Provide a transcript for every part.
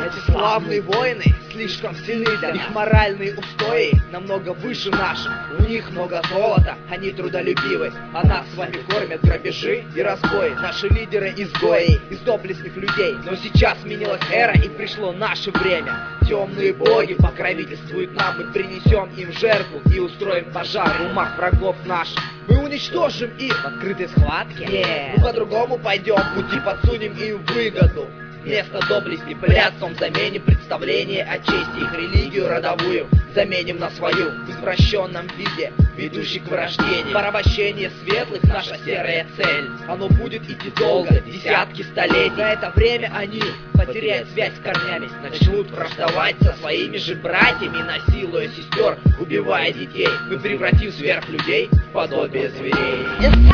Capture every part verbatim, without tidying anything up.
Эти славные воины слишком сильны для их моральные устои намного выше наших. У них много золота, они трудолюбивы, а нас с вами кормят грабежи и разбои. Наши лидеры изгои из доблестных людей. Но сейчас сменилась эра и пришло наше время. Темные боги покровительствуют нам, мы принесем им жертву и устроим пожар в умах врагов наших. Мы уничтожим их в открытой схватке. Нет, мы по-другому пойдем, пути подсунем им выгоду. Вместо доблести блядством заменим представление о чести. Их религию родовую заменим на свою в извращенном виде, ведущий к вырождению. Порабощение светлых — наша серая цель. Оно будет идти долго, десятки столетий. За это время они потеряют связь с корнями, начнут враждовать со своими же братьями, насилуя сестер, убивая детей. Мы превратим сверхлюдей в подобие зверей.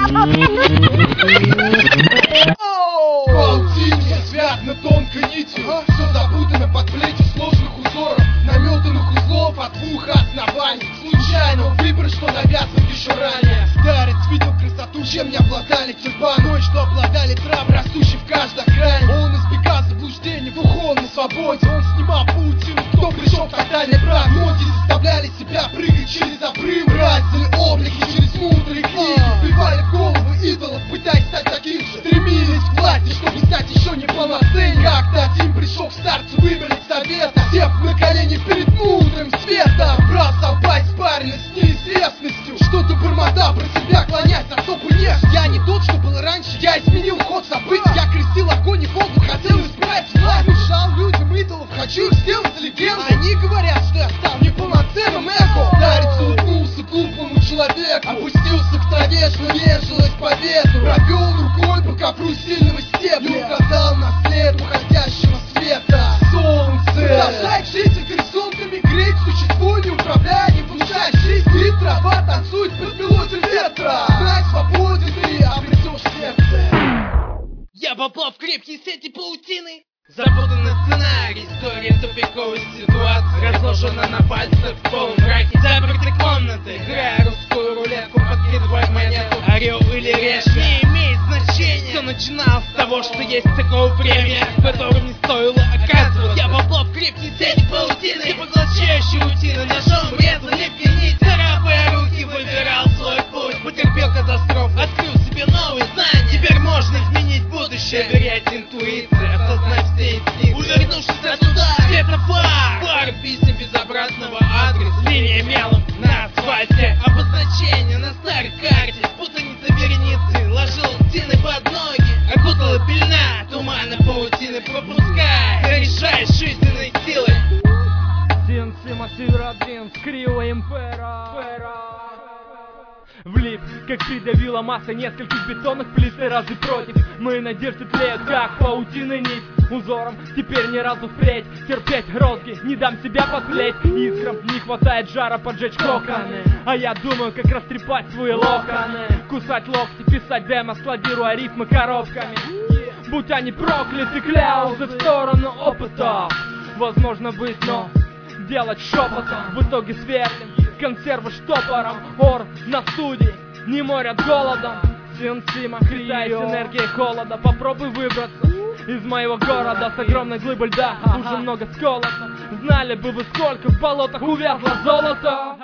Паутине связано тонкой нитью, все запутано под плетью сложных узоров, наметанных узлов от двух оснований. Случайно выбор, что навязан еще ранее. Старец видел красоту, чем не обладали тюрбаной, что обладали трав, растущий в каждой крае. Он избегал заблуждений, в духовной свободе. Он снимал паутину, кто пришел к тотальной правде. Многие заставляли себя прыгать через обрывы, красили облики через мудрые книги, вбивали в головы идолов, пытаясь стать таким же. Стремились к власти, чтобы стать еще не полноценней. Как-то один пришел к старцу выбрать совета, сев на колени перед мудрым светом, брал собой спаренность с неизвестностью, что-то бормотал про себя, клонясь особо нежно. Я не тот, что был раньше, я изменил ход событий. Я крестил огонь и воду, хотел исправить власть. Мешал людям идолов, хочу их сделать легендой. Они говорят, что я стал неполноценным эго. Старец улыбнулся глупому человеку, опустился к траве, что нежилась по ветру, провел рукой по ковру сильного стебля и указал на след уходящего света. Солнце продолжает жить рисунками, греть существо, не управляя, не внушая жизнь. И трава танцует под мелодию ветра. Знай, свободен ты, обретешь сердце. Я попал в крепкие сети паутины. Запутанный сценарий, история тупиковой ситуации, разложена на пальцах в полумраке запертой комнаты. Играя русскую рулетку, подкидывая монету, орел или решка, не имеет значения. Все начиналось с того, что есть такое время, в котором не стоило оказываться. Я попал в крепкие сети паутины, и поглощающие утины ножом резали нить, царапая руки, выбирал свой путь, потерпел катастрофу, открыл себе новые знания. Теперь можно изменить будущее, доверять интуиции, осознать все инстинкты. Увернувшись от удара, светофар, пар писем без обратного адреса, линия мелом на асфальте, обозначение на старой карте, путаница вереницы, ложил тины под ноги, окутала пелена, тумана паутины пропускай, заряжаешь жизненной силой. Синсима Северодвин, скрила импера. Влип, как придавила масса нескольких бетонных плит и разы против. Мои надежды тлеют, как паутины нить. Узором теперь ни разу впредь терпеть розги, не дам себя подплеть. Искрам не хватает жара поджечь коконы, а я думаю, как растрепать свои локоны, кусать локти, писать демо, складируя рифмы коробками. Будь они прокляты, кляузы в сторону опыта. Возможно быть, но делать шепотом. В итоге сверлим консервы штопором. Ор на студии не морят голодом. Синсима, питаясь энергией холода. Попробуй выбраться из моего города с огромной глыбой льда. Уже много сколото. Знали бы вы, сколько в болотах увязло золото.